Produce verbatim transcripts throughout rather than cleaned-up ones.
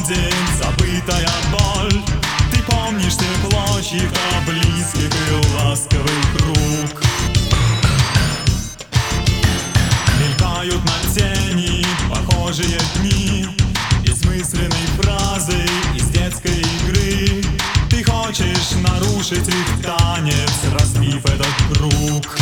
уходит забытая боль. Ты помнишь тепло чьих-то близких и ласковых рук. Мелькают на тени похожие дни, бессмысленные фразы из детской игры. Ты хочешь нарушить их танец, разбив этот круг.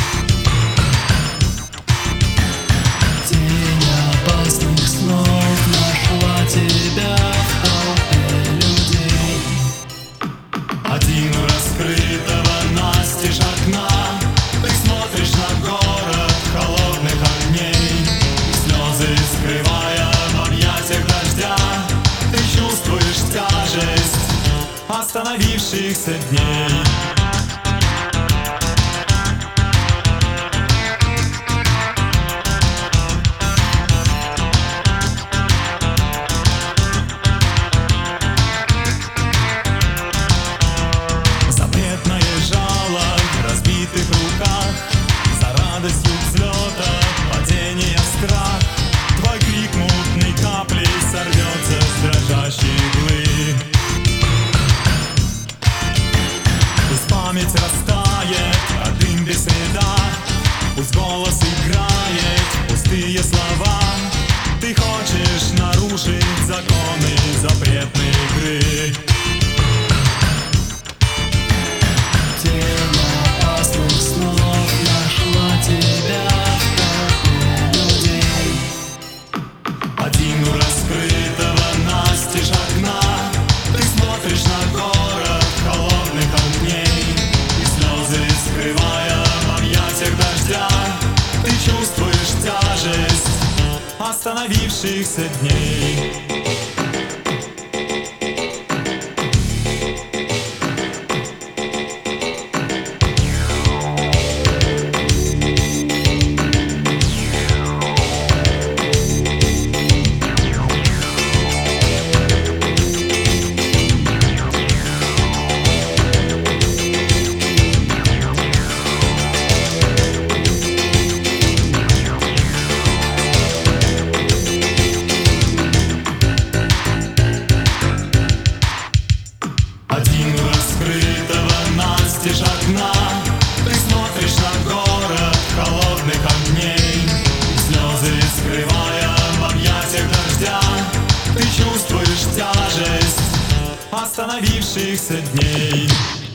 Тень опасных снов нашла тебя в толпе людей. Один у раскрытого настежь окна ты смотришь на город холодных огней. Слезы скрывая в объятиях дождя, ты чувствуешь тяжесть остановившихся дней. Запретное жало в разбитых руках, за радостью взлета, падения страх. Твой крик мутной каплей сорвется с дрожащей иглы. Пусть память растает, а дым без следа. Пусть голос играет пустые слова. Ты хочешь нарушить законы запретной игры. Тень опасных снов нашла тебя в толпе людей. Один у раскрытого настежь окна ты смотришь на город холодных огней. И слезы скрывая в объятиях дождя, ты чувствуешь тяжесть остановившихся дней. Один у раскрытого настежь окна ты смотришь на город холодных огней. Слезы скрывая в объятиях дождя, ты чувствуешь тяжесть остановившихся дней.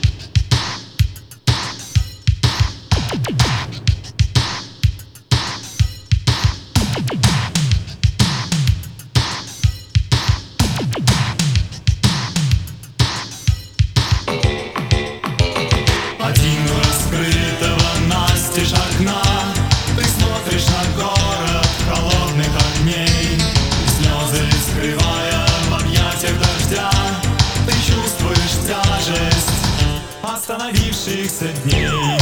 Один у раскрытого настежь окна ты смотришь на город холодных огней. Слезы скрывая в объятиях дождя, ты чувствуешь тяжесть остановившихся дней.